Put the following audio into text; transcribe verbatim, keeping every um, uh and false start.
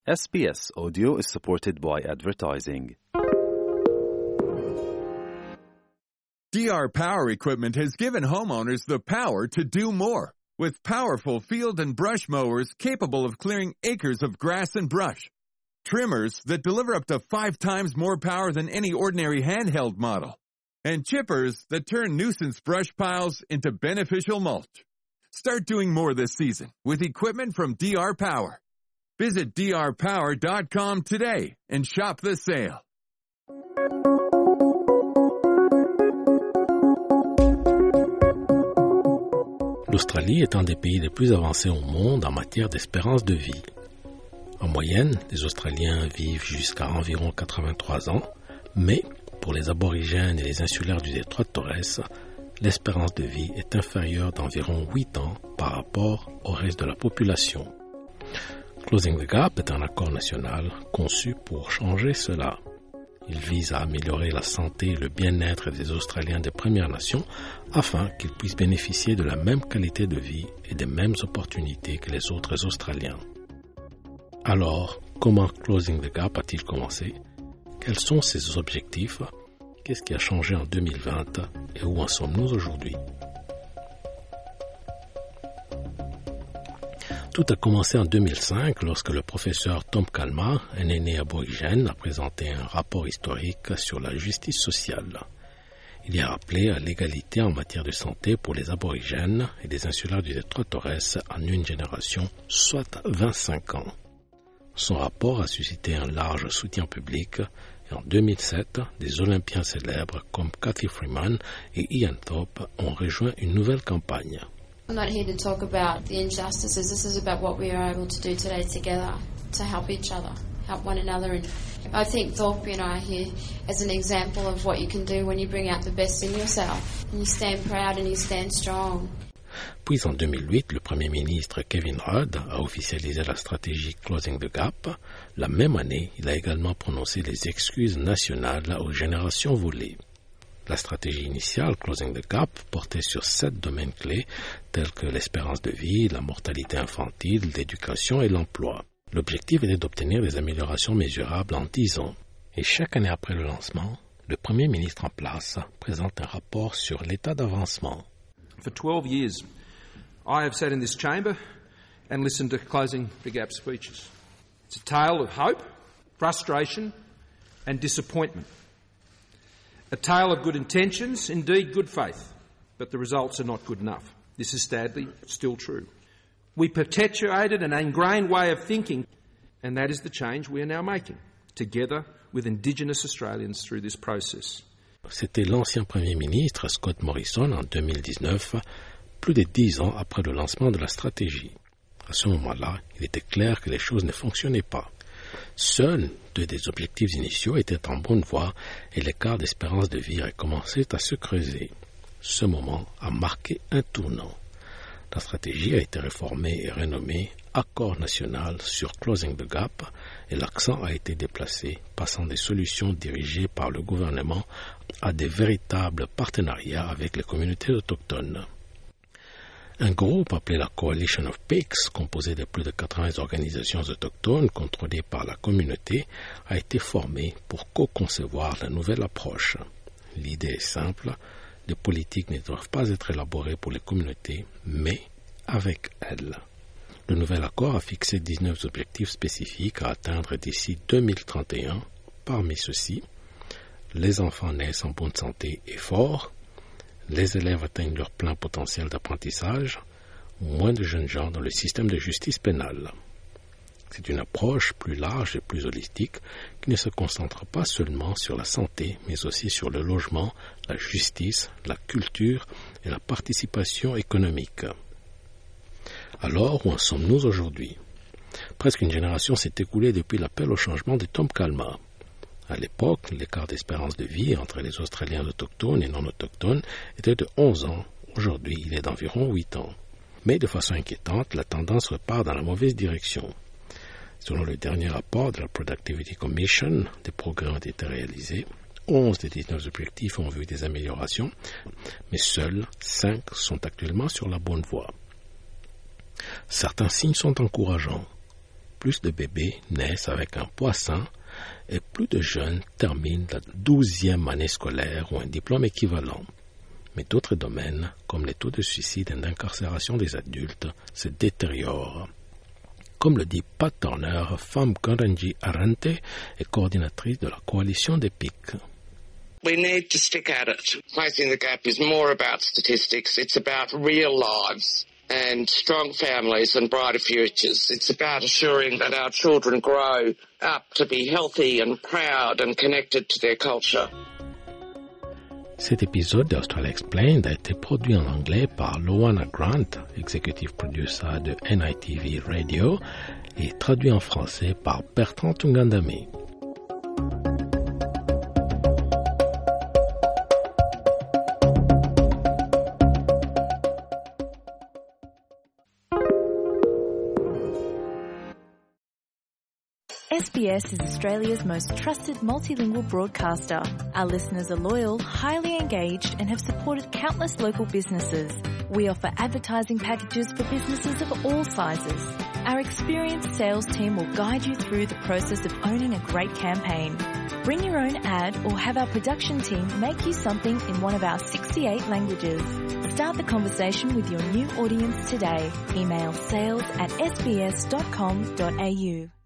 S B S Audio is supported by advertising. D R Power equipment has given homeowners the power to do more. With powerful field and brush mowers capable of clearing acres of grass and brush. Trimmers that deliver up to five times more power than any ordinary handheld model. And chippers that turn nuisance brush piles into beneficial mulch. Start doing more this season with equipment from D R Power. Visit d r power dot com today and shop the sale. L'Australie est un des pays les plus avancés au monde en matière d'espérance de vie. En moyenne, les Australiens vivent jusqu'à environ quatre-vingt-trois ans, mais pour les aborigènes et les insulaires du détroit de Torres, l'espérance de vie est inférieure d'environ huit ans par rapport au reste de la population. Closing the Gap est un accord national conçu pour changer cela. Il vise à améliorer la santé et le bien-être des Australiens des Premières Nations afin qu'ils puissent bénéficier de la même qualité de vie et des mêmes opportunités que les autres Australiens. Alors, comment Closing the Gap a-t-il commencé? Quels sont ses objectifs? Qu'est-ce qui a changé en deux mille vingt et où en sommes-nous aujourd'hui? Tout a commencé en deux mille cinq lorsque le professeur Tom Calma, un aîné aborigène, a présenté un rapport historique sur la justice sociale. Il y a appelé à l'égalité en matière de santé pour les aborigènes et les insulaires du détroit de Torres en une génération, soit vingt-cinq ans. Son rapport a suscité un large soutien public et en deux mille sept, des Olympiens célèbres comme Cathy Freeman et Ian Thorpe ont rejoint une nouvelle campagne. I'm not here to talk about the injustices. This is about what we are able to do today together to help each other, help one another. And I think Thorpe and I are here as an example of what you can do when you bring out the best in yourself. And you stand proud and you stand strong. Puis en deux mille huit, le Premier ministre Kevin Rudd a officialisé la stratégie Closing the Gap. La même année, il a également prononcé les excuses nationales aux générations volées. La stratégie initiale, Closing the Gap, portait sur sept domaines clés tels que l'espérance de vie, la mortalité infantile, l'éducation et l'emploi. L'objectif était d'obtenir des améliorations mesurables en dix ans. Et chaque année après le lancement, le Premier ministre en place présente un rapport sur l'état d'avancement. For twelve years, I have sat in this chamber and listened to Closing the Gap speeches. It's a tale of hope, frustration and disappointment. A tale of good intentions, indeed good faith, but the results are not good enough. This is sadly still true. We perpetuated an ingrained way of thinking, and that is the change we are now making, together with Indigenous Australians through this process. C'était l'ancien Premier ministre Scott Morrison en deux mille dix-neuf, plus de dix ans après le lancement de la stratégie. À ce moment-là, il était clair que les choses ne fonctionnaient pas. Seuls deux des objectifs initiaux étaient en bonne voie et l'écart d'espérance de vie a commencé à se creuser. Ce moment a marqué un tournant. La stratégie a été réformée et renommée Accord national sur Closing the Gap et l'accent a été déplacé, passant des solutions dirigées par le gouvernement à des véritables partenariats avec les communautés autochtones. Un groupe appelé la Coalition of Peaks, composé de plus de quatre-vingts organisations autochtones contrôlées par la communauté, a été formé pour co-concevoir la nouvelle approche. L'idée est simple, les politiques ne doivent pas être élaborées pour les communautés, mais avec elles. Le nouvel accord a fixé dix-neuf objectifs spécifiques à atteindre d'ici deux mille trente et un. Parmi ceux-ci, les enfants naissent en bonne santé et forts, les élèves atteignent leur plein potentiel d'apprentissage, moins de jeunes gens dans le système de justice pénale. C'est une approche plus large et plus holistique qui ne se concentre pas seulement sur la santé, mais aussi sur le logement, la justice, la culture et la participation économique. Alors, où en sommes-nous aujourd'hui? Presque une génération s'est écoulée depuis l'appel au changement de Tom Calma. À l'époque, l'écart d'espérance de vie entre les Australiens autochtones et non autochtones était de onze ans. Aujourd'hui, il est d'environ huit ans. Mais de façon inquiétante, la tendance repart dans la mauvaise direction. Selon le dernier rapport de la Productivity Commission, des progrès ont été réalisés. onze des dix-neuf objectifs ont vu des améliorations, mais seuls cinq sont actuellement sur la bonne voie. Certains signes sont encourageants. plus de bébés naissent avec un poids sain et plus de jeunes terminent la douzième année scolaire ou un diplôme équivalent. Mais d'autres domaines, comme les taux de suicide et d'incarcération des adultes, se détériorent. Comme le dit Pat Turner, femme Karanji Arante et coordinatrice de la coalition des P I C. We need to stick at it. Closing the gap is more about statistics. It's about real lives and strong families and brighter futures. It's about assuring that our children grow up to be healthy and proud and connected to their culture. Cet épisode d'Australia Explained a été produit en anglais par Loana Grant, executive producer de N I T V Radio, et traduit en français par Bertrand Tungandame. S B S is Australia's most trusted multilingual broadcaster. Our listeners are loyal, highly engaged, and have supported countless local businesses. We offer advertising packages for businesses of all sizes. Our experienced sales team will guide you through the process of owning a great campaign. Bring your own ad or have our production team make you something in one of our sixty-eight languages. Start the conversation with your new audience today. Email sales at s b s dot com dot a u.